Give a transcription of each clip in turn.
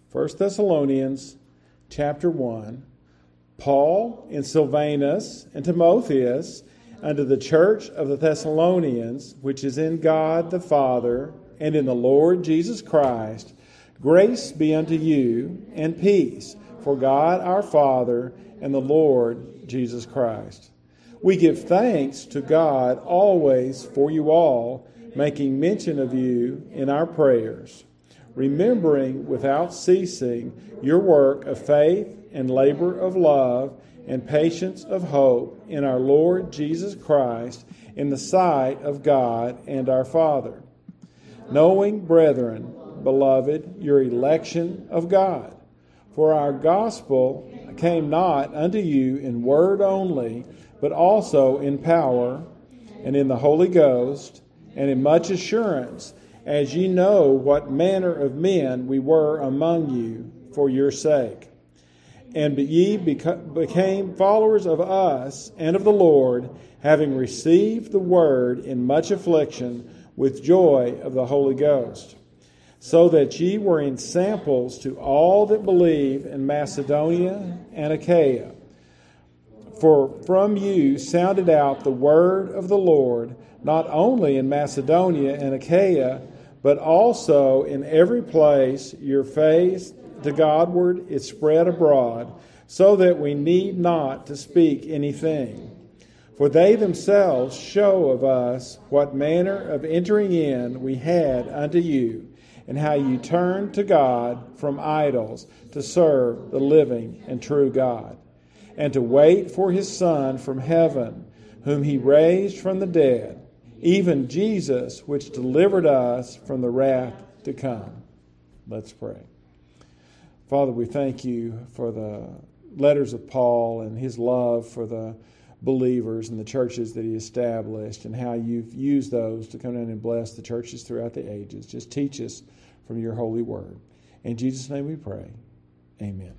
1 Thessalonians chapter 1. Paul and Silvanus and Timotheus unto the church of the Thessalonians, which is in God the Father and in the Lord Jesus Christ, grace be unto you and peace for God our Father and the Lord Jesus Christ. We give thanks to God always for you all, making mention of you in our prayers, remembering without ceasing your work of faith and labor of love and patience of hope in our Lord Jesus Christ in the sight of God and our Father. Knowing, brethren, beloved, your election of God. For our gospel came not unto you in word only, but also in power and in the Holy Ghost and in much assurance, as ye know what manner of men we were among you for your sake. And ye became followers of us and of the Lord, having received the word in much affliction with joy of the Holy Ghost, so that ye were in samples to all that believe in Macedonia and Achaia. For from you sounded out the word of the Lord, not only in Macedonia and Achaia, but also in every place your faith to Godward is spread abroad, so that we need not to speak anything. For they themselves show of us what manner of entering in we had unto you, and how you turned to God from idols to serve the living and true God, and to wait for his Son from heaven, whom he raised from the dead, even Jesus, which delivered us from the wrath to come. Let's pray. Father, we thank you for the letters of Paul and his love for the believers and the churches that he established, and how you've used those to come in and bless the churches throughout the ages. Just teach us from your holy word. In Jesus' name we pray. Amen.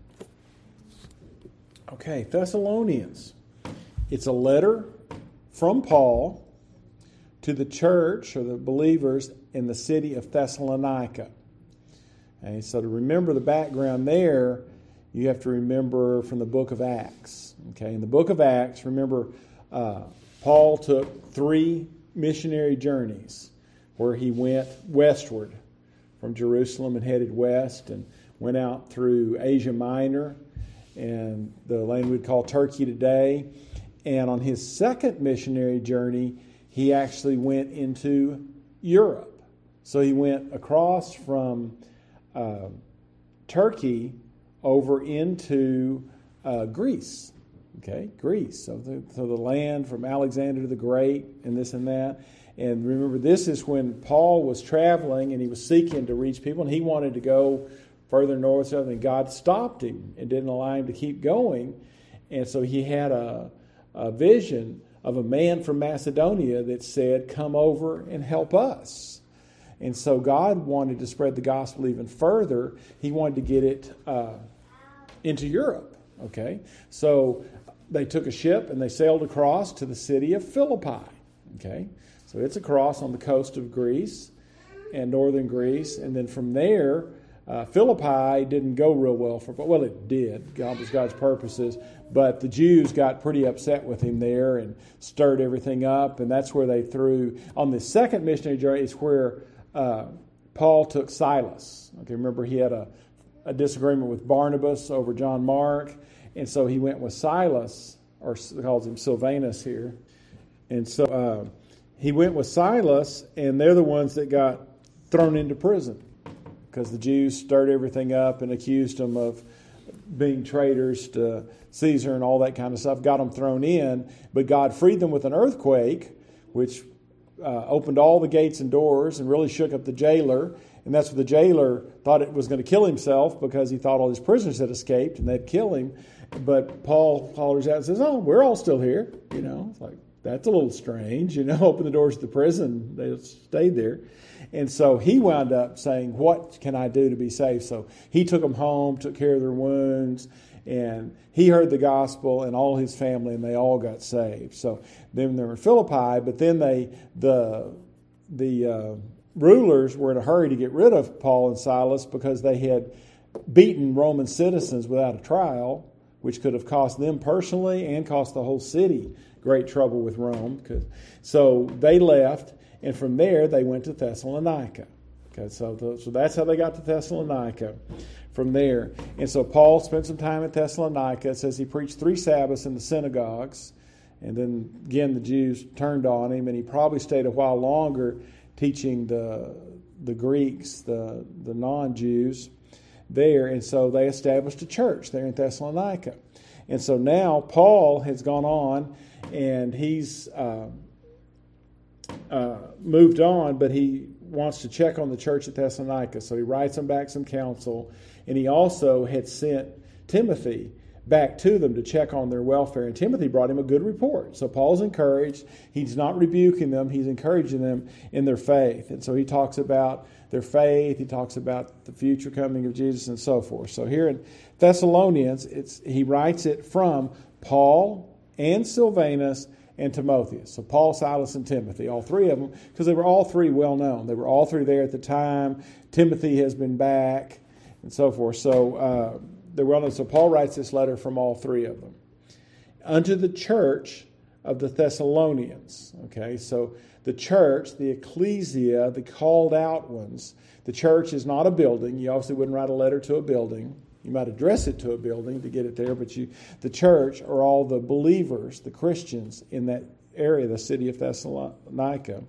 Okay, Thessalonians. It's a letter from Paul to the church or the believers in the city of Thessalonica. Okay, so to remember the background there, you have to remember from the book of Acts. Okay, in the book of Acts, remember, Paul took 3 missionary journeys where he went westward from Jerusalem and headed west and went out through Asia Minor and the land we'd call Turkey today. And on his second missionary journey, he actually went into Europe. So he went across from Turkey over into Greece. Okay, Greece. So the land from Alexander the Great and this and that. And remember, this is when Paul was traveling and he was seeking to reach people, and he wanted to go further north, and God stopped him and didn't allow him to keep going. And so he had a vision of a man from Macedonia that said, come over and help us. And so God wanted to spread the gospel even further. He wanted to get it into Europe. Okay, so they took a ship and they sailed across to the city of Philippi. Okay, so it's across on the coast of Greece and northern Greece. And then from there, Philippi didn't go real well well, it did. God was God's purposes. But the Jews got pretty upset with him there and stirred everything up. And that's where they threw, on the second missionary journey, is where Paul took Silas. Okay, remember he had a disagreement with Barnabas over John Mark. And so he went with Silas, or calls him Silvanus here. And so he went with Silas, and they're the ones that got thrown into prison because the Jews stirred everything up and accused them of being traitors to Caesar and all that kind of stuff, got them thrown in. But God freed them with an earthquake, which opened all the gates and doors and really shook up the jailer. And that's what the jailer thought it was going to kill himself because he thought all his prisoners had escaped and they'd kill him. But Paul hollers out and says, oh, we're all still here. You know, it's like, that's a little strange. You know, open the doors to the prison. They stayed there. And so he wound up saying, what can I do to be saved? So he took them home, took care of their wounds, and he heard the gospel and all his family, and they all got saved. So then they were in Philippi, but then the rulers were in a hurry to get rid of Paul and Silas because they had beaten Roman citizens without a trial, which could have cost them personally and cost the whole city great trouble with Rome. So they left, and from there they went to Thessalonica. Okay, so that's how they got to Thessalonica from there. And so Paul spent some time at Thessalonica. It says he preached 3 Sabbaths in the synagogues. And then again the Jews turned on him, and he probably stayed a while longer teaching the Greeks, the non-Jews there. And so they established a church there in Thessalonica. And so now Paul has gone on, and he's moved on, but he wants to check on the church at Thessalonica. So he writes them back some counsel, and he also had sent Timothy back to them to check on their welfare. And Timothy brought him a good report. So Paul's encouraged. He's not rebuking them. He's encouraging them in their faith. And so he talks about their faith. He talks about the future coming of Jesus and so forth. So here in Thessalonians, he writes it from Paul and Silvanus and Timotheus. So Paul, Silas, and Timothy, all 3 of them, because they were all 3 well known. They were all 3 there at the time. Timothy has been back and so forth. So they're well known. So Paul writes this letter from all 3 of them. Unto the church of the Thessalonians. Okay, so the church, the ecclesia, the called out ones. The church is not a building. You obviously wouldn't write a letter to a building. You might address it to a building to get it there, but the church are all the believers, the Christians in that area, the city of Thessalonica,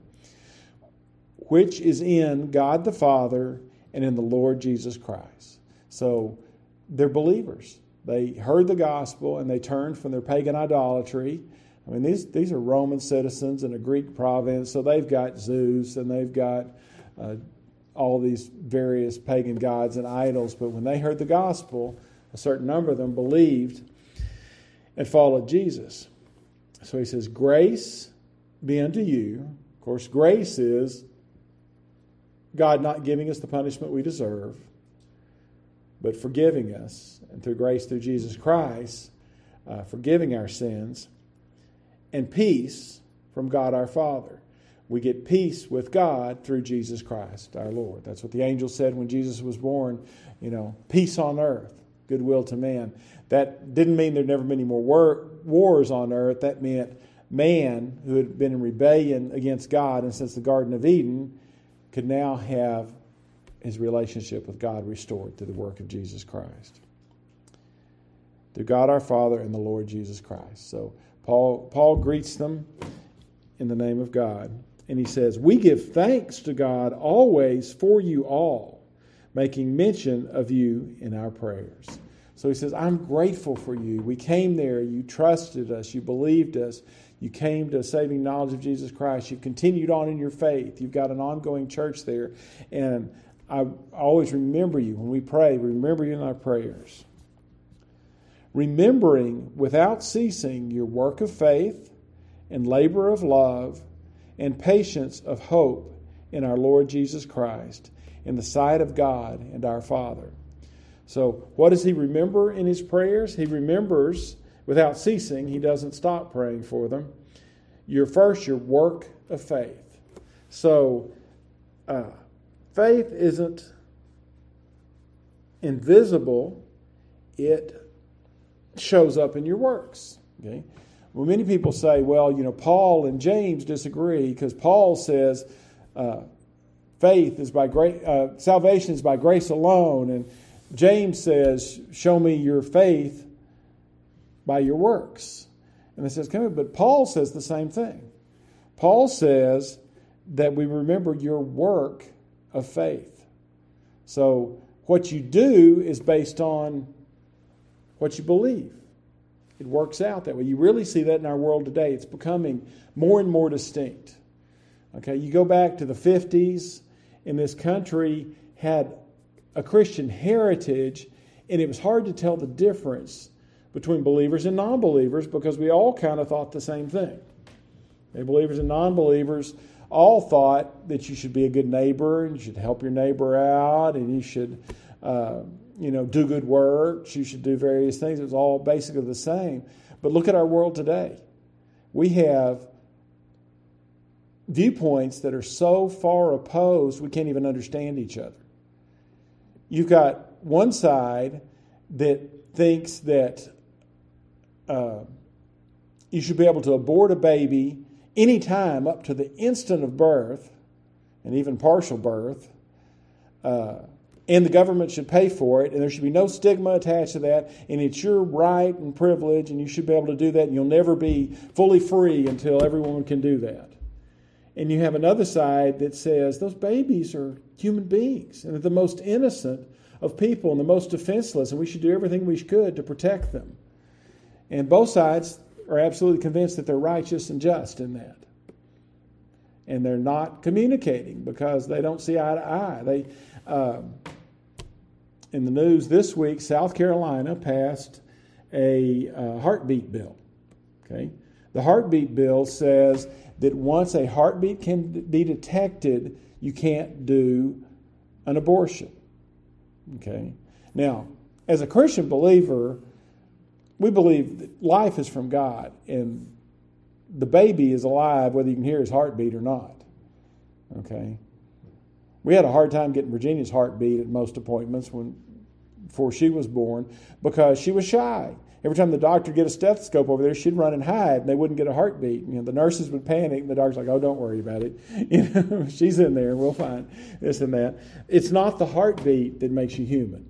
which is in God the Father and in the Lord Jesus Christ. So they're believers. They heard the gospel and they turned from their pagan idolatry. I mean, these are Roman citizens in a Greek province, so they've got Zeus and they've got all these various pagan gods and idols. But when they heard the gospel, a certain number of them believed and followed Jesus. So he says, grace be unto you. Of course, grace is God not giving us the punishment we deserve, but forgiving us, and through grace through Jesus Christ, forgiving our sins, and peace from God our Father. We get peace with God through Jesus Christ, our Lord. That's what the angel said when Jesus was born, peace on earth, goodwill to man. That didn't mean there'd never been any more wars on earth. That meant man, who had been in rebellion against God and since the Garden of Eden, could now have his relationship with God restored through the work of Jesus Christ. Through God our Father and the Lord Jesus Christ. So Paul greets them in the name of God. And he says, we give thanks to God always for you all, making mention of you in our prayers. So he says, I'm grateful for you. We came there. You trusted us. You believed us. You came to saving knowledge of Jesus Christ. You've continued on in your faith. You've got an ongoing church there. And I always remember you. When we pray, remember you in our prayers. Remembering without ceasing your work of faith and labor of love and patience of hope in our Lord Jesus Christ, in the sight of God and our Father. So what does he remember in his prayers? He remembers without ceasing. He doesn't stop praying for them. Your work of faith. So faith isn't invisible. It shows up in your works. Okay. Well, many people say, well, Paul and James disagree because Paul says faith is by grace, salvation is by grace alone, and James says, show me your faith by your works. And it says, but Paul says the same thing. Paul says that we remember your work of faith. So what you do is based on what you believe. It works out that way. You really see that in our world today. It's becoming more and more distinct. Okay, you go back to the 50s, and this country had a Christian heritage, and it was hard to tell the difference between believers and non-believers because we all kind of thought the same thing. Okay, believers and non-believers all thought that you should be a good neighbor, and you should help your neighbor out, and you should do good works. You should do various things. It was all basically the same. But look at our world today. We have viewpoints that are so far opposed we can't even understand each other. You've got one side that thinks that you should be able to abort a baby anytime up to the instant of birth, and even partial birth, and the government should pay for it, and there should be no stigma attached to that, and it's your right and privilege, and you should be able to do that, and you'll never be fully free until everyone can do that. And you have another side that says those babies are human beings, and they're the most innocent of people and the most defenseless, and we should do everything we could to protect them. And both sides are absolutely convinced that they're righteous and just in that. And they're not communicating because they don't see eye to eye. In the news this week, South Carolina passed a heartbeat bill. Okay, the heartbeat bill says that once a heartbeat can be detected, you can't do an abortion. Okay, now as a Christian believer, we believe that life is from God, and the baby is alive whether you can hear his heartbeat or not. Okay. We had a hard time getting Virginia's heartbeat at most appointments before she was born because she was shy. Every time the doctor would get a stethoscope over there, she'd run and hide, and they wouldn't get a heartbeat. You know, the nurses would panic, and the doctor's like, "Oh, don't worry about it. You know, she's in there, and we'll find this and that." It's not the heartbeat that makes you human.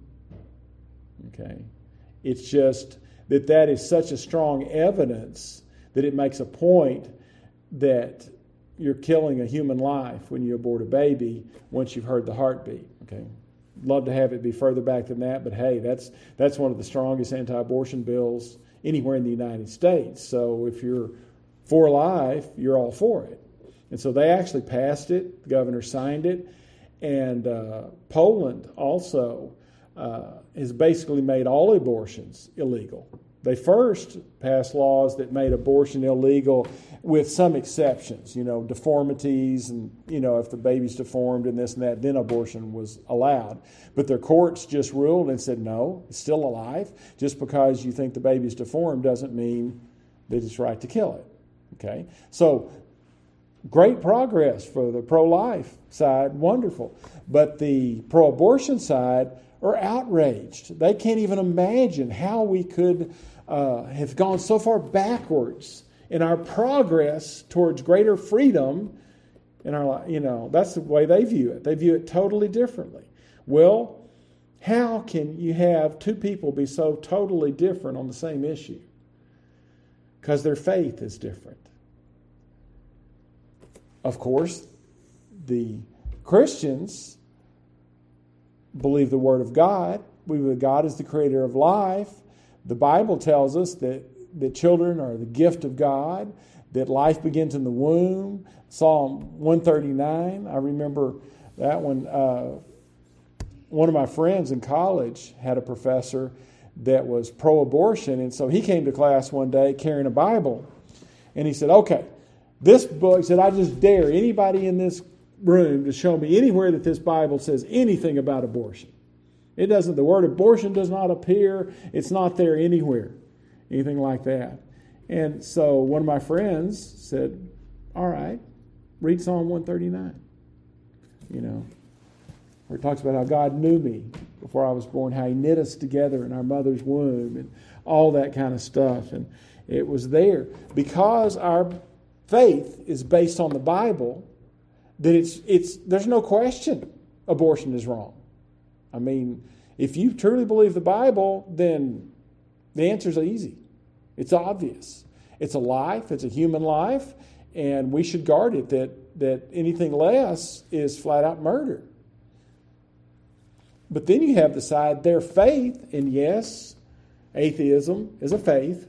Okay, it's just that is such a strong evidence that it makes a point that you're killing a human life when you abort a baby once you've heard the heartbeat. Okay, love to have it be further back than that, but hey, that's one of the strongest anti-abortion bills anywhere in the United States. So if you're for life, you're all for it. And so they actually passed it. The governor signed it, and Poland also has basically made all abortions illegal. They first passed laws that made abortion illegal with some exceptions, deformities and, if the baby's deformed and this and that, then abortion was allowed. But their courts just ruled and said, no, it's still alive. Just because you think the baby's deformed doesn't mean that it's right to kill it. Okay? So, great progress for the pro-life side, wonderful. But the pro-abortion side are outraged. They can't even imagine how we could have gone so far backwards in our progress towards greater freedom in our life. That's the way they view it. They view it totally differently. Well, how can you have two people be so totally different on the same issue? Because their faith is different. Of course, the Christians believe the Word of God. We believe God is the creator of life. The Bible tells us that children are the gift of God, that life begins in the womb. Psalm 139, I remember that one. One of my friends in college had a professor that was pro-abortion, and so he came to class one day carrying a Bible, and he said, okay, this book, he said, I just dare anybody in this room to show me anywhere that this Bible says anything about abortion. It doesn't, the word abortion does not appear. It's not there anywhere, anything like that. And so one of my friends said, all right, read Psalm 139. Where it talks about how God knew me before I was born, how he knit us together in our mother's womb and all that kind of stuff. And it was there. Because our faith is based on the Bible, that there's no question abortion is wrong. I mean, if you truly believe the Bible, then the answer's easy. It's obvious. It's a life. It's a human life. And we should guard it, that anything less is flat out murder. But then you have the side, their faith, and yes, atheism is a faith.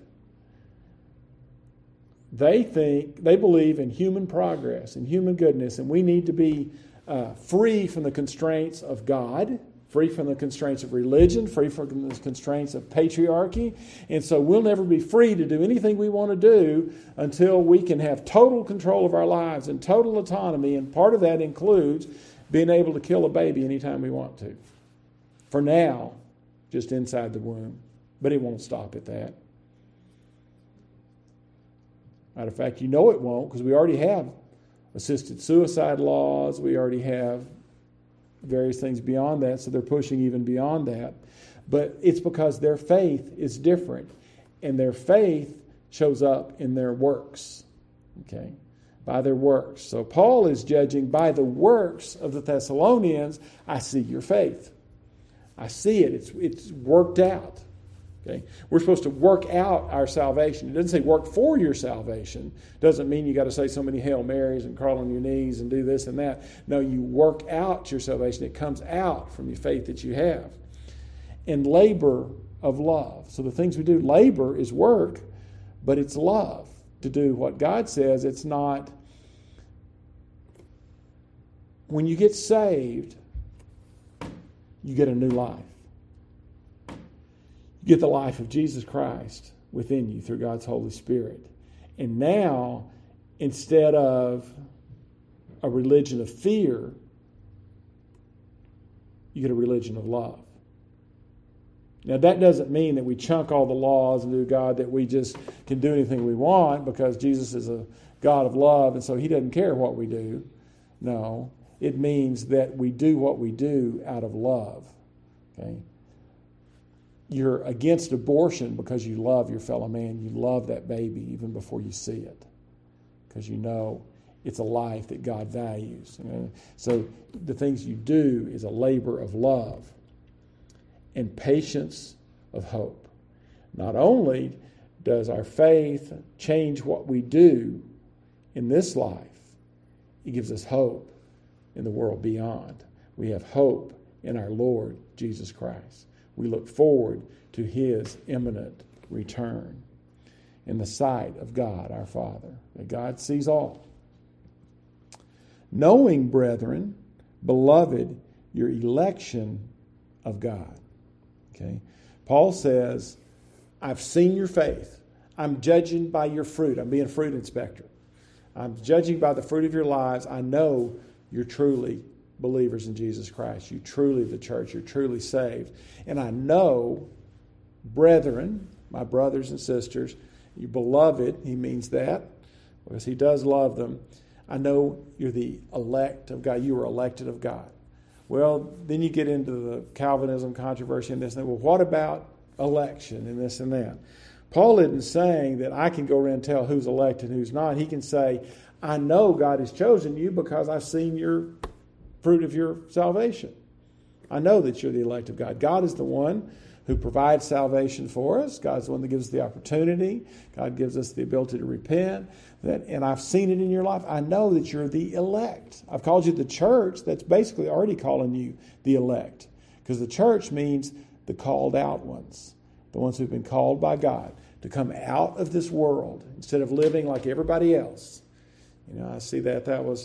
They believe in human progress and human goodness, and we need to be free from the constraints of God, free from the constraints of religion, free from the constraints of patriarchy. And so we'll never be free to do anything we want to do until we can have total control of our lives and total autonomy. And part of that includes being able to kill a baby anytime we want to. For now, just inside the womb. But it won't stop at that. Matter of fact, it won't, because we already have assisted suicide laws. We already have various things beyond that, so they're pushing even beyond that. But it's because their faith is different, and their faith shows up in their works, okay, by their works. So Paul is judging by the works of the Thessalonians. I see your faith. I see it. It's worked out. Okay, we're supposed to work out our salvation. It doesn't say work for your salvation. Doesn't mean you got to say so many Hail Marys and crawl on your knees and do this and that. No, you work out your salvation. It comes out from your faith that you have. And labor of love. So the things we do, labor is work, but it's love to do what God says. It's not. When you get saved, you get a new life. You get the life of Jesus Christ within you through God's Holy Spirit. And now, instead of a religion of fear, you get a religion of love. Now, that doesn't mean that we chunk all the laws and do God that we just can do anything we want because Jesus is a God of love and so he doesn't care what we do. No, it means that we do what we do out of love. Okay? You're against abortion because you love your fellow man. You love that baby even before you see it because you know it's a life that God values. So the things you do is a labor of love and patience of hope. Not only does our faith change what we do in this life, it gives us hope in the world beyond. We have hope in our Lord Jesus Christ. We look forward to his imminent return in the sight of God our Father. That God sees all. Knowing, brethren, beloved, your election of God. Okay? Paul says, I've seen your faith. I'm judging by your fruit. I'm being a fruit inspector. I'm judging by the fruit of your lives. I know you're truly believers in Jesus Christ. You're truly the church. You're truly saved. And I know, brethren, my brothers and sisters, you beloved, he means that, because he does love them. I know you're the elect of God. You were elected of God. Well, then you get into the Calvinism controversy and this and that. Well, what about election and this and that? Paul isn't saying that I can go around and tell who's elected and who's not. He can say, I know God has chosen you because I've seen your fruit of your salvation. I know that you're the elect of God. God is the one who provides salvation for us. God's the one that gives us the opportunity. God gives us the ability to repent. And I've seen it in your life. I know that you're the elect. I've called you the church. That's basically already calling you the elect. Because the church means the called out ones. The ones who've been called by God to come out of this world instead of living like everybody else. I see that. That was...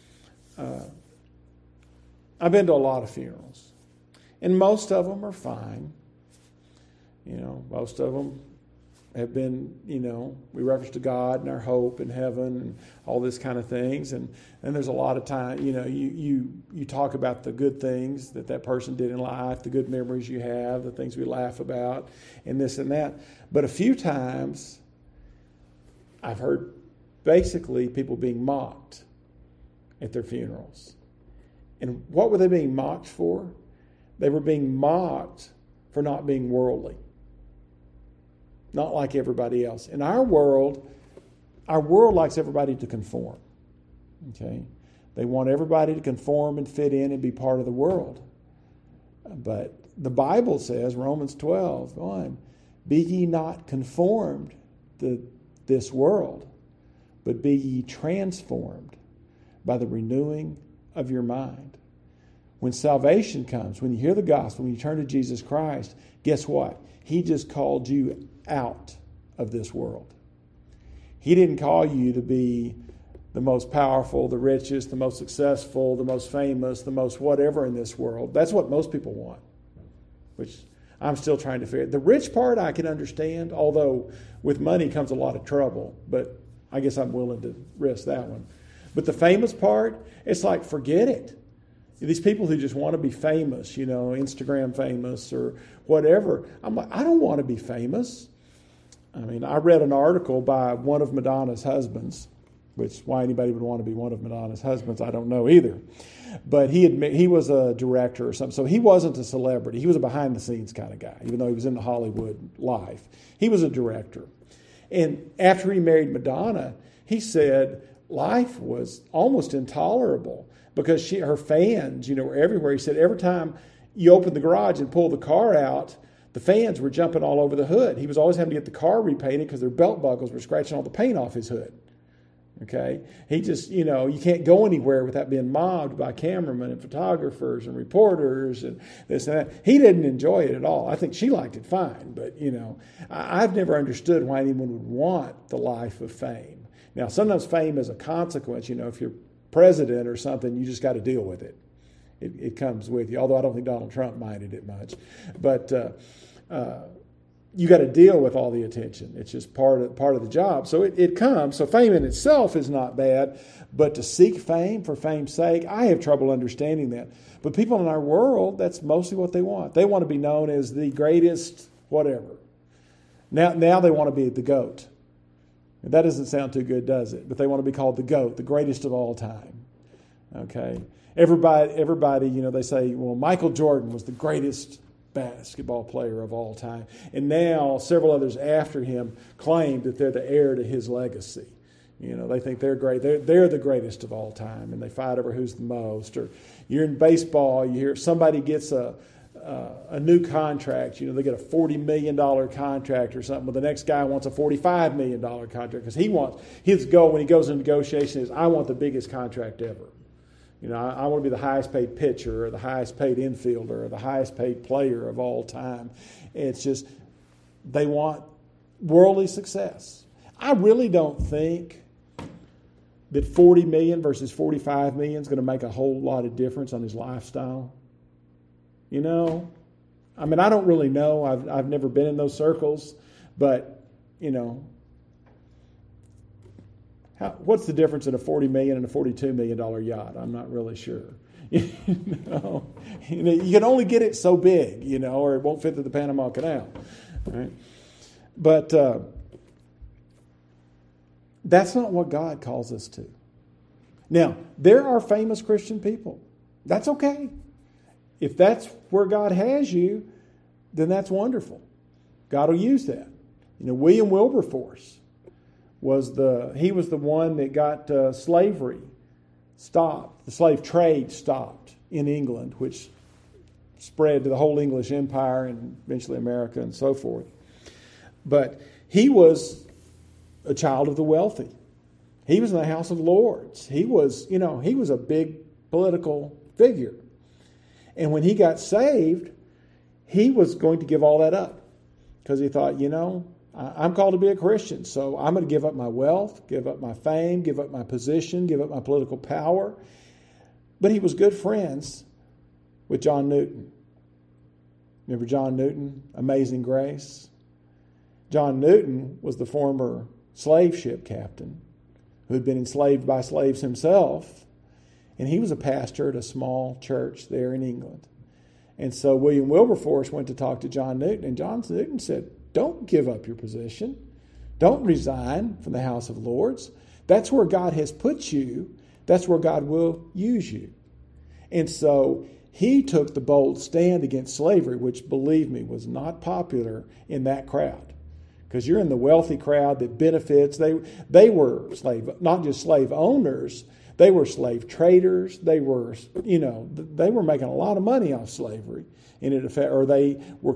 I've been to a lot of funerals. And most of them are fine. Most of them have been, we reference to God and our hope in heaven and all this kind of things. And there's a lot of time, you talk about the good things that person did in life, the good memories you have, the things we laugh about, and this and that. But a few times I've heard basically people being mocked at their funerals. And what were they being mocked for? They were being mocked for not being worldly. Not like everybody else. In our world likes everybody to conform. Okay? They want everybody to conform and fit in and be part of the world. But the Bible says, Romans 12:1, be ye not conformed to this world, but be ye transformed by the renewing of your mind. When salvation comes, when you hear the gospel, when you turn to Jesus Christ, guess what? He just called you out of this world. He didn't call you to be the most powerful, the richest, the most successful, the most famous, the most whatever in this world. That's what most people want, which I'm still trying to figure out. The rich part I can understand, although with money comes a lot of trouble, but I guess I'm willing to risk that one. But the famous part, it's like, forget it. These people who just want to be famous, Instagram famous or whatever. I'm like, I don't want to be famous. I mean, I read an article by one of Madonna's husbands, which why anybody would want to be one of Madonna's husbands, I don't know either. But he was a director or something, so he wasn't a celebrity. He was a behind-the-scenes kind of guy, even though he was in the Hollywood life. He was a director. And after he married Madonna, he said life was almost intolerable because her fans, were everywhere. He said every time you opened the garage and pulled the car out, the fans were jumping all over the hood. He was always having to get the car repainted because their belt buckles were scratching all the paint off his hood. Okay? He just, you can't go anywhere without being mobbed by cameramen and photographers and reporters and this and that. He didn't enjoy it at all. I think she liked it fine, but, I've never understood why anyone would want the life of fame. Now, sometimes fame is a consequence. If you're president or something, you just got to deal with it. It comes with you, although I don't think Donald Trump minded it much. But you got to deal with all the attention. It's just part of the job. So it comes. So fame in itself is not bad, but to seek fame for fame's sake, I have trouble understanding that. But people in our world, that's mostly what they want. They want to be known as the greatest whatever. Now they want to be the GOAT. That doesn't sound too good, does it? But they want to be called the GOAT, the greatest of all time. Okay? Everybody, they say, well, Michael Jordan was the greatest basketball player of all time. And now several others after him claim that they're the heir to his legacy. They think they're great. They're the greatest of all time, and they fight over who's the most. Or you're in baseball, you hear somebody gets a new contract. They get a $40 million contract or something, but the next guy wants a $45 million contract because his goal when he goes into negotiation is, I want the biggest contract ever. I want to be the highest paid pitcher or the highest paid infielder or the highest paid player of all time. It's just they want worldly success. I really don't think that 40 million versus 45 million is going to make a whole lot of difference on his lifestyle. I don't really know. I've never been in those circles, but what's the difference in a $40 million and a $42 million yacht? I'm not really sure. You can only get it so big, or it won't fit through the Panama Canal. Right? But that's not what God calls us to. Now, there are famous Christian people. That's okay. If that's where God has you, then that's wonderful. God will use that. William Wilberforce was the one that got slavery stopped. The slave trade stopped in England, which spread to the whole English Empire and eventually America and so forth. But he was a child of the wealthy. He was in the House of Lords. He was a big political figure. And when he got saved, he was going to give all that up because he thought, I'm called to be a Christian, so I'm going to give up my wealth, give up my fame, give up my position, give up my political power. But he was good friends with John Newton. Remember John Newton, Amazing Grace? John Newton was the former slave ship captain who had been enslaved by slaves himself, and he was a pastor at a small church there in England. And so William Wilberforce went to talk to John Newton, and John Newton said, don't give up your position. Don't resign from the House of Lords. That's where God has put you. That's where God will use you. And so he took the bold stand against slavery, which, believe me, was not popular in that crowd. Because you're in the wealthy crowd that benefits. They were not just slave owners. They were slave traders. They were making a lot of money off slavery. They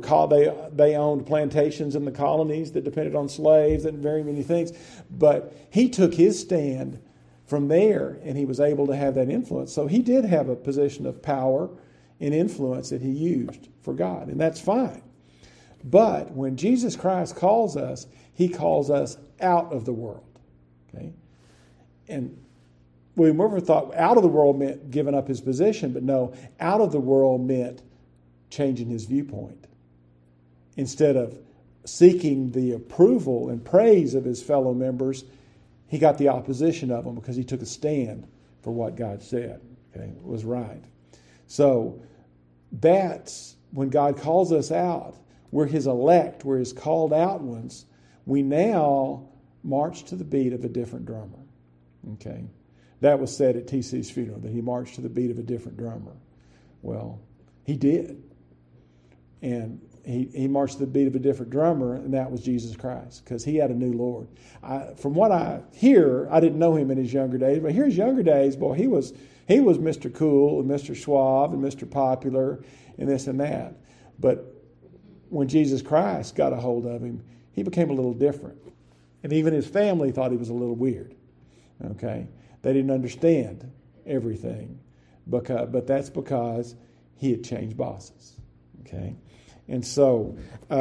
owned plantations in the colonies that depended on slaves and very many things. But he took his stand from there, and he was able to have that influence. So he did have a position of power and influence that he used for God, and that's fine. But when Jesus Christ calls us, he calls us out of the world. Okay? And William Wilberforce thought out of the world meant giving up his position, but no, out of the world meant changing his viewpoint. Instead of seeking the approval and praise of his fellow members, he got the opposition of them because he took a stand for what God said. Okay? It was right. So that's when God calls us out. We're his elect. We're his called out ones. We now march to the beat of a different drummer. Okay. That was said at TC's funeral, that he marched to the beat of a different drummer. Well, he did. And he marched to the beat of a different drummer, and that was Jesus Christ, because he had a new Lord. From what I hear, I didn't know him in his younger days, but here his younger days, boy, he was Mr. Cool and Mr. Suave and Mr. Popular and this and that. But when Jesus Christ got a hold of him, he became a little different. And even his family thought he was a little weird. Okay? They didn't understand everything. But that's because he had changed bosses. Okay? And so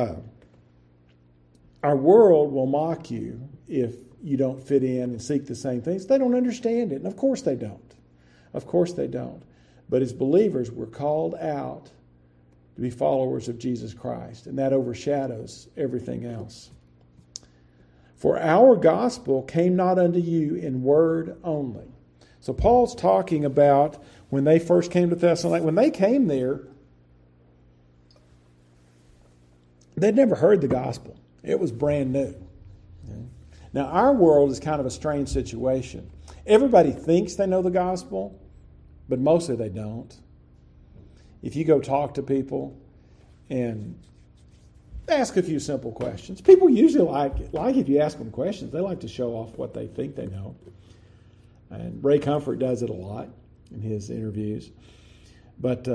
our world will mock you if you don't fit in and seek the same things. They don't understand it. And of course they don't. Of course they don't. But as believers, we're called out to be followers of Jesus Christ. And that overshadows everything else. For our gospel came not unto you in word only. So Paul's talking about when they first came to Thessalonica. When they came there, they'd never heard the gospel. It was brand new. Okay? Now, our world is kind of a strange situation. Everybody thinks they know the gospel, but mostly they don't. If you go talk to people and ask a few simple questions, people usually like if you ask them questions. They like to show off what they think they know. And Ray Comfort does it a lot in his interviews. But,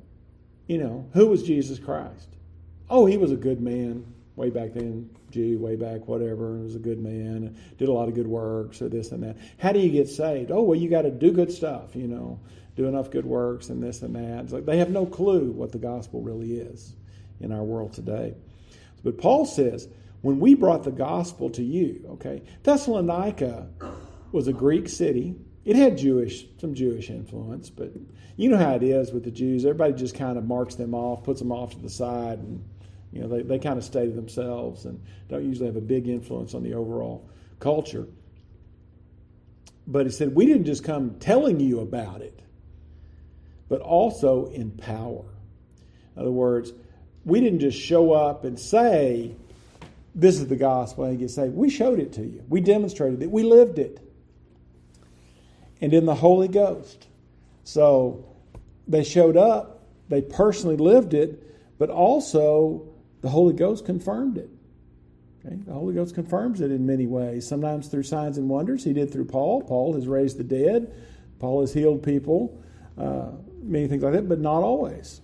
who was Jesus Christ? Oh, he was a good man way back then, Jew, way back, whatever. He was a good man, did a lot of good works or this and that. How do you get saved? Oh, well, you got to do good stuff, do enough good works and this and that. It's like they have no clue what the gospel really is in our world today. But Paul says, when we brought the gospel to you, okay, Thessalonica was a Greek city. It had some Jewish influence, but you know how it is with the Jews. Everybody just kind of marks them off, puts them off to the side, and they kind of stay to themselves and don't usually have a big influence on the overall culture. But he said, we didn't just come telling you about it, but also in power. In other words, we didn't just show up and say, this is the gospel and you get saved. We showed it to you. We demonstrated it. We lived it. And in the Holy Ghost. So they showed up. They personally lived it. But also the Holy Ghost confirmed it. Okay? The Holy Ghost confirms it in many ways. Sometimes through signs and wonders. He did through Paul. Paul has raised the dead. Paul has healed people. Many things like that. But not always.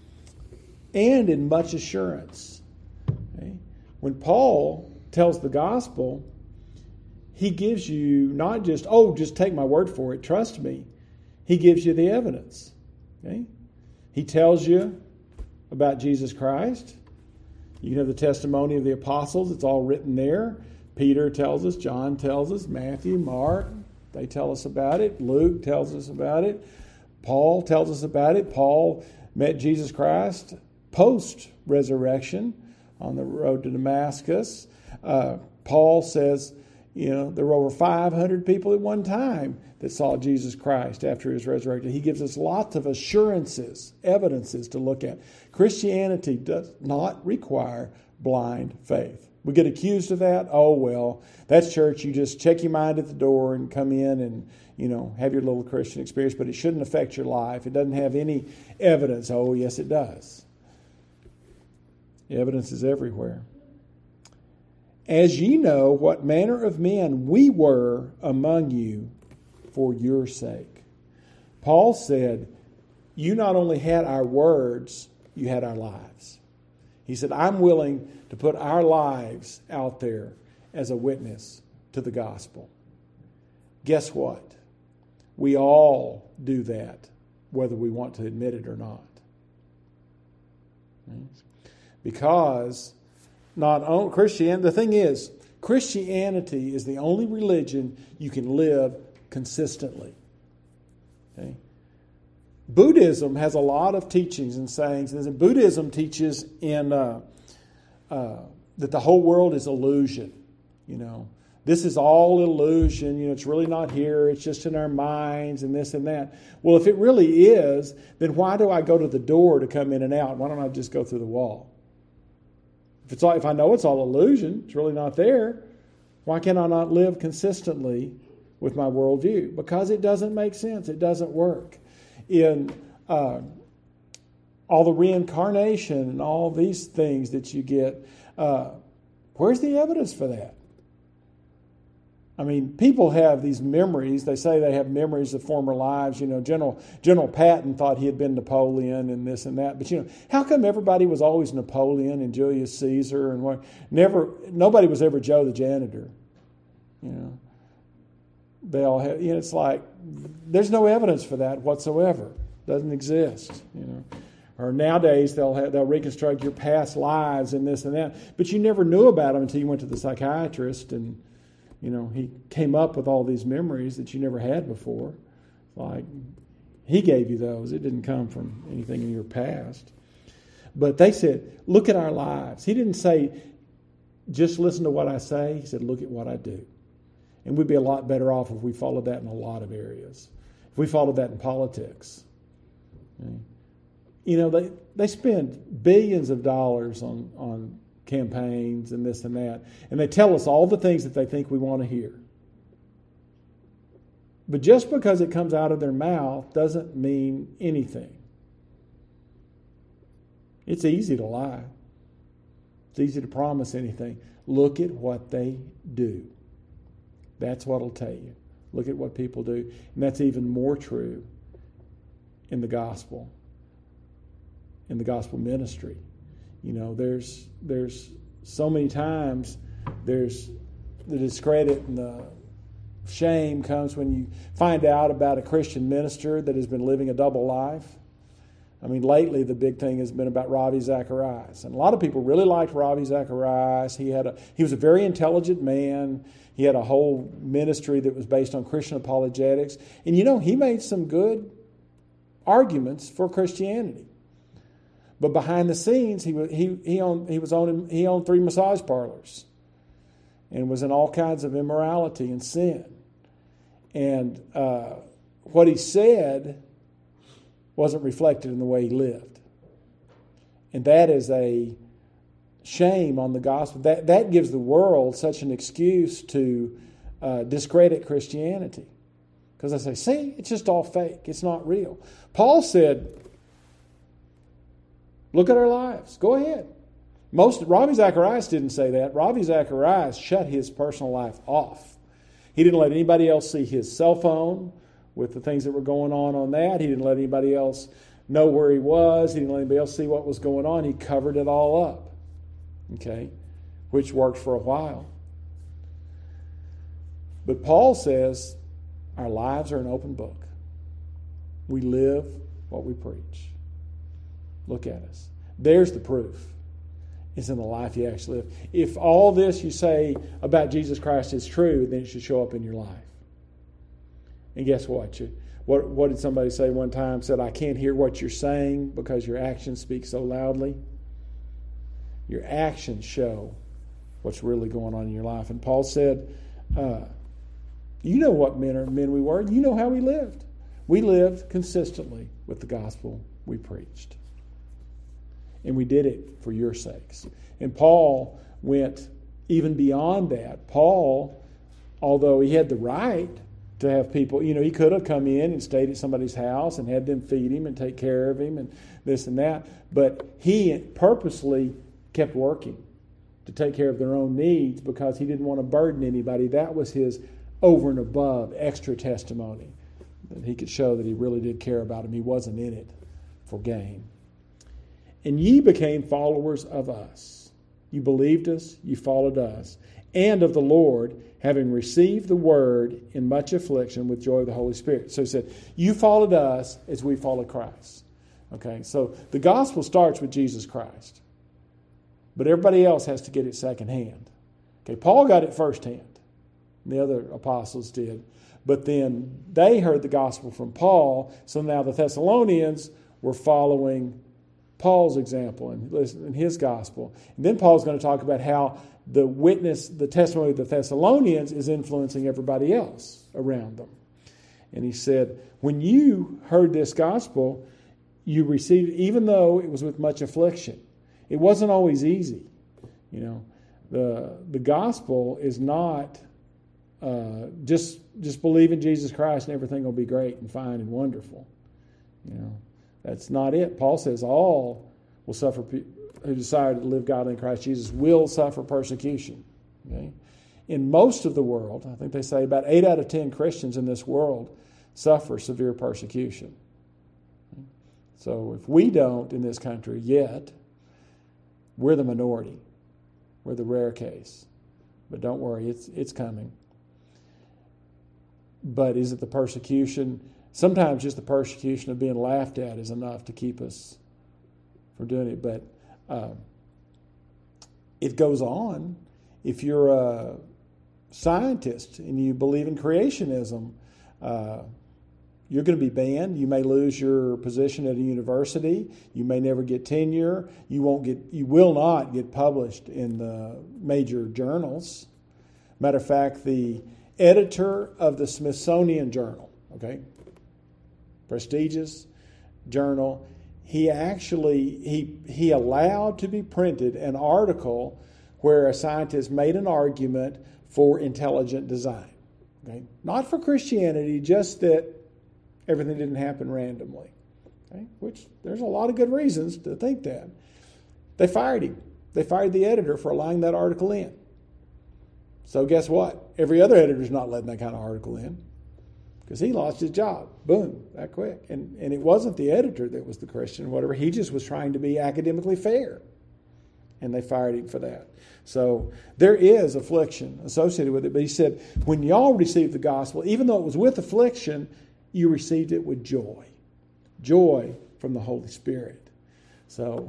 And in much assurance. Okay? When Paul tells the gospel, he gives you not just, just take my word for it, trust me. He gives you the evidence. Okay? He tells you about Jesus Christ. You can have the testimony of the apostles. It's all written there. Peter tells us, John tells us, Matthew, Mark, they tell us about it. Luke tells us about it. Paul tells us about it. Paul met Jesus Christ post-resurrection on the road to Damascus. Paul says, there were over 500 people at one time that saw Jesus Christ after he was resurrected. He gives us lots of assurances, evidences to look at. Christianity does not require blind faith. We get accused of that. Oh, well, that's church. You just check your mind at the door and come in and, have your little Christian experience, but it shouldn't affect your life. It doesn't have any evidence. Oh, yes, it does. The evidence is everywhere. As ye know what manner of men we were among you for your sake. Paul said, you not only had our words, you had our lives. He said, I'm willing to put our lives out there as a witness to the gospel. Guess what? We all do that, whether we want to admit it or not. Because not only Christianity, the thing is, Christianity is the only religion you can live consistently. Okay? Buddhism has a lot of teachings and sayings. And Buddhism teaches that the whole world is illusion. This is all illusion. It's really not here. It's just in our minds and this and that. Well, if it really is, then why do I go to the door to come in and out? Why don't I just go through the wall? If I know it's all illusion, it's really not there, why can I not live consistently with my worldview because it doesn't make sense. It doesn't work. In all the reincarnation and all these things that you get, where's the evidence for that? I mean, people have these memories. They say they have memories of former lives. You know, General Patton thought he had been Napoleon and this and that. But, you know, how come everybody was always Napoleon and Julius Caesar and what? Nobody was ever Joe the janitor. You know, they all have. You know, it's like there's no evidence for that whatsoever. Doesn't exist. You know, or nowadays they'll reconstruct your past lives and this and that. But you never knew about them until you went to the psychiatrist and. You know, he came up with all these memories that you never had before. Like, he gave you those. It didn't come from anything in your past. But they said, look at our lives. He didn't say, just listen to what I say. He said, look at what I do. And we'd be a lot better off if we followed that in a lot of areas. If we followed that in politics. Okay. You know, they spend billions of dollars on campaigns and this and that. And they tell us all the things that they think we want to hear. But just because it comes out of their mouth doesn't mean anything. It's easy to lie. It's easy to promise anything. Look at what they do. That's what will tell you. Look at what people do. And that's even more true in the gospel ministry. You know, there's so many times there's the discredit and the shame comes when you find out about a Christian minister that has been living a double life. I mean, lately the big thing has been about Ravi Zacharias. And a lot of people really liked Ravi Zacharias. He was a very intelligent man. He had a whole ministry that was based on Christian apologetics. And you know, he made some good arguments for Christianity. But behind the scenes, he owned 3 massage parlors, and was in all kinds of immorality and sin. And what he said wasn't reflected in the way he lived, and that is a shame on the gospel. That gives the world such an excuse to discredit Christianity, because they say, "See, it's just all fake. It's not real." Paul said, look at our lives. Go ahead. Ravi Zacharias didn't say that. Ravi Zacharias shut his personal life off. He didn't let anybody else see his cell phone with the things that were going on that. He didn't let anybody else know where he was. He didn't let anybody else see what was going on. He covered it all up. Okay? Which worked for a while. But Paul says our lives are an open book. We live what we preach. Look at us. There's the proof. It's in the life you actually live. If all this you say about Jesus Christ is true, then it should show up in your life. And guess what? What did somebody say one time? Said, I can't hear what you're saying because your actions speak so loudly. Your actions show what's really going on in your life. And Paul said, you know what men we were. You know how we lived. We lived consistently with the gospel we preached. And we did it for your sakes. And Paul went even beyond that. Paul, although he had the right to have people, he could have come in and stayed at somebody's house and had them feed him and take care of him and this and that. But he purposely kept working to take care of their own needs because he didn't want to burden anybody. That was his over and above extra testimony, that he could show that he really did care about him. He wasn't in it for gain. And ye became followers of us. You believed us, you followed us, and of the Lord, having received the word in much affliction with joy of the Holy Spirit. So he said, you followed us as we followed Christ. Okay, so the gospel starts with Jesus Christ. But everybody else has to get it secondhand. Okay, Paul got it firsthand. The other apostles did. But then they heard the gospel from Paul, so now the Thessalonians were following Paul's example and his gospel. And then Paul's going to talk about how the testimony of the Thessalonians is influencing everybody else around them. And he said, when you heard this gospel, you received it, even though it was with much affliction. It wasn't always easy. The gospel is not just believe in Jesus Christ and everything will be great and fine and wonderful. That's not it. Paul says all will suffer, who desire to live godly in Christ Jesus will suffer persecution. Okay? In most of the world, I think they say about 8 out of 10 Christians in this world suffer severe persecution. So if we don't in this country yet, we're the minority. We're the rare case. But don't worry, it's coming. But is it the persecution? Sometimes just the persecution of being laughed at is enough to keep us from doing it. But it goes on. If you're a scientist and you believe in creationism, you're going to be banned. You may lose your position at a university. You may never get tenure. You will not get published in the major journals. Matter of fact, the editor of the Smithsonian Journal, okay, prestigious journal, he allowed to be printed an article where a scientist made an argument for intelligent design. Okay? Not for Christianity, just that everything didn't happen randomly. Okay? Which there's a lot of good reasons to think that. They fired him. They fired the editor for allowing that article in. So guess what? Every other editor's not letting that kind of article in because he lost his job. Boom, that quick. And it wasn't the editor that was the Christian, whatever. He just was trying to be academically fair. And they fired him for that. So there is affliction associated with it. But he said, when y'all received the gospel, even though it was with affliction, you received it with joy. Joy from the Holy Spirit. So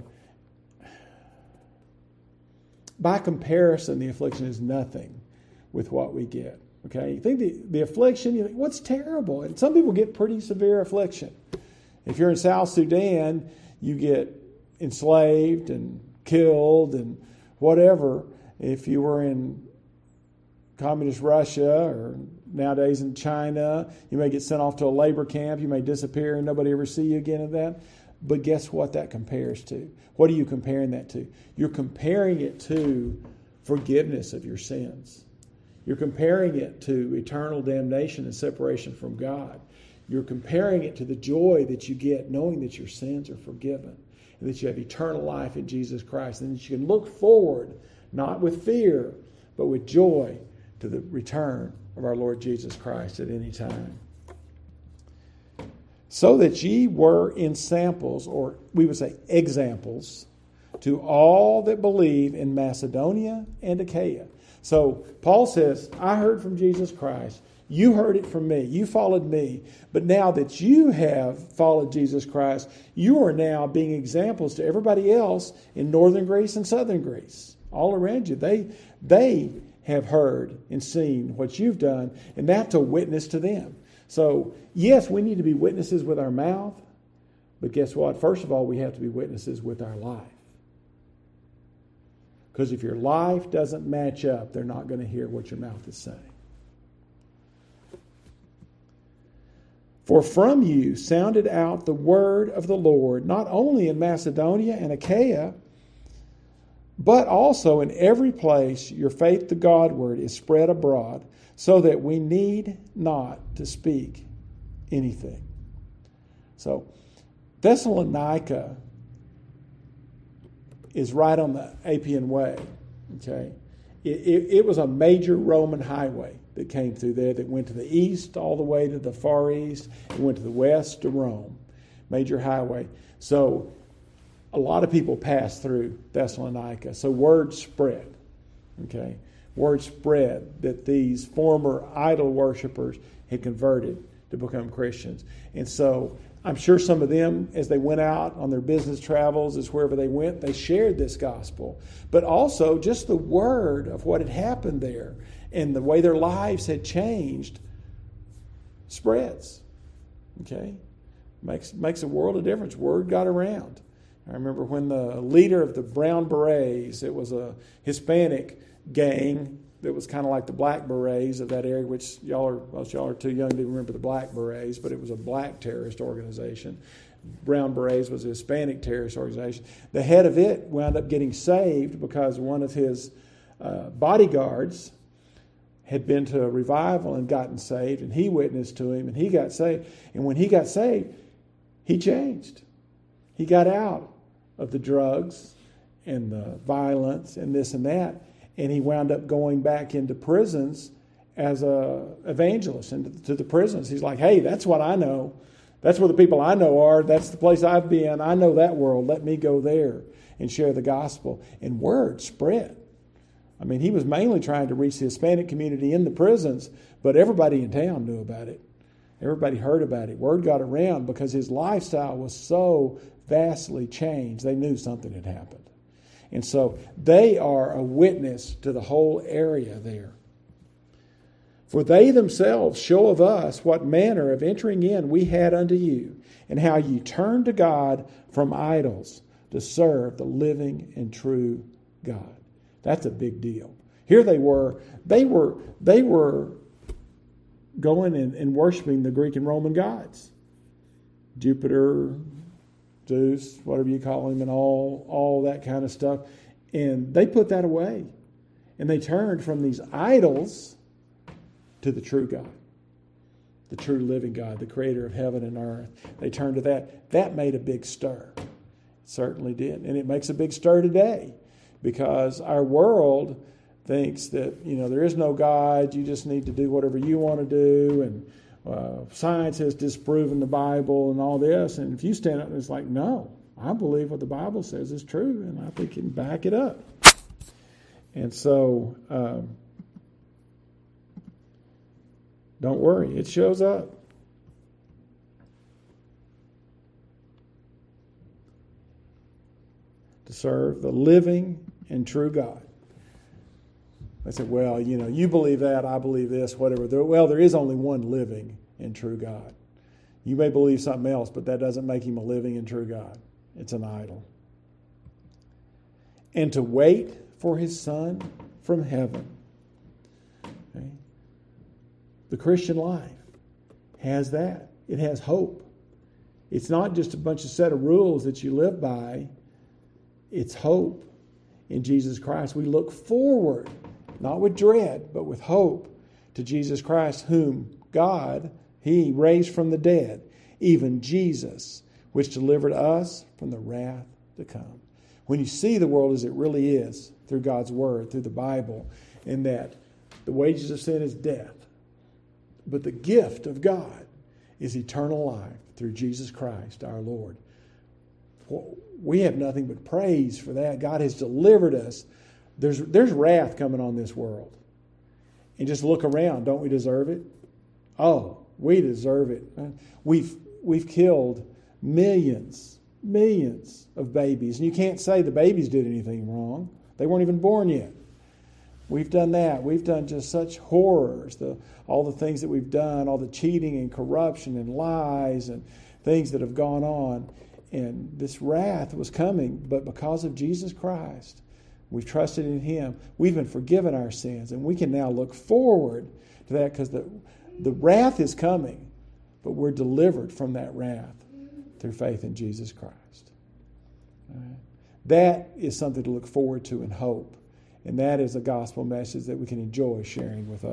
by comparison, the affliction is nothing with what we get. Okay? You think the affliction, you think, what's terrible? And some people get pretty severe affliction. If you're in South Sudan, you get enslaved and killed and whatever. If you were in communist Russia or nowadays in China, you may get sent off to a labor camp. You may disappear and nobody ever see you again at that. But guess what that compares to? What are you comparing that to? You're comparing it to forgiveness of your sins. You're comparing it to eternal damnation and separation from God. You're comparing it to the joy that you get knowing that your sins are forgiven and that you have eternal life in Jesus Christ and that you can look forward, not with fear, but with joy to the return of our Lord Jesus Christ at any time. So that ye were in samples, or we would say examples, to all that believe in Macedonia and Achaia. So Paul says, I heard from Jesus Christ. You heard it from me. You followed me. But now that you have followed Jesus Christ, you are now being examples to everybody else in northern Greece and southern Greece, all around you. They have heard and seen what you've done, and that's a witness to them. So, yes, we need to be witnesses with our mouth, but guess what? First of all, we have to be witnesses with our life. Because if your life doesn't match up, they're not going to hear what your mouth is saying. For from you sounded out the word of the Lord, not only in Macedonia and Achaia, but also in every place your faith to Godward is spread abroad, so that we need not to speak anything. So, Thessalonica is right on the Appian Way. Okay, it was a major Roman highway that came through there that went to the east all the way to the Far East and went to the west to Rome. Major highway. So a lot of people passed through Thessalonica. So word spread. Okay, word spread that these former idol worshipers had converted to become Christians. And so I'm sure some of them, as they went out on their business travels, as wherever they went, they shared this gospel. But also just the word of what had happened there and the way their lives had changed spreads. Okay? Makes a world of difference. Word got around. I remember when the leader of the Brown Berets, it was a Hispanic gang that was kind of like the Black Berets of that area, which most y'all are too young to remember the Black Berets, but it was a black terrorist organization. Brown Berets was a Hispanic terrorist organization. The head of it wound up getting saved because one of his bodyguards had been to a revival and gotten saved, and he witnessed to him, and he got saved. And when he got saved, he changed. He got out of the drugs and the violence and this and that, and he wound up going back into prisons as a evangelist into the prisons. He's like, hey, that's what I know. That's where the people I know are. That's the place I've been. I know that world. Let me go there and share the gospel. And word spread. I mean, he was mainly trying to reach the Hispanic community in the prisons, but everybody in town knew about it. Everybody heard about it. Word got around because his lifestyle was so vastly changed. They knew something had happened. And so they are a witness to the whole area there. For they themselves show of us what manner of entering in we had unto you, and how ye turned to God from idols to serve the living and true God. That's a big deal. Here they were going and worshiping the Greek and Roman gods. Jupiter, Zeus, whatever you call him, and all that kind of stuff. And they put that away. And they turned from these idols to the true God, the true living God, the creator of heaven and earth. They turned to that. That made a big stir. It certainly did. And it makes a big stir today because our world thinks that, there is no God. You just need to do whatever you want to do. And science has disproven the Bible and all this. And if you stand up and it's like, no, I believe what the Bible says is true. And I think you can back it up. And so, don't worry, it shows up. To serve the living and true God. I said, well, you believe that, I believe this, whatever. There is only one living and true God. You may believe something else, but that doesn't make him a living and true God. It's an idol. And to wait for his Son from heaven. Okay? The Christian life has that. It has hope. It's not just a bunch of set of rules that you live by. It's hope in Jesus Christ. We look forward, not with dread, but with hope to Jesus Christ, whom God, he raised from the dead, even Jesus, which delivered us from the wrath to come. When you see the world as it really is, through God's Word, through the Bible, in that the wages of sin is death, but the gift of God is eternal life through Jesus Christ our Lord. We have nothing but praise for that. God has delivered us. There's wrath coming on this world. And just look around. Don't we deserve it? Oh, we deserve it. We've killed millions of babies. And you can't say the babies did anything wrong. They weren't even born yet. We've done that. We've done just such horrors. All the things that we've done, all the cheating and corruption and lies and things that have gone on. And this wrath was coming, but because of Jesus Christ, we've trusted in him. We've been forgiven our sins, and we can now look forward to that because the wrath is coming, but we're delivered from that wrath through faith in Jesus Christ. All right? That is something to look forward to and hope, and that is a gospel message that we can enjoy sharing with others.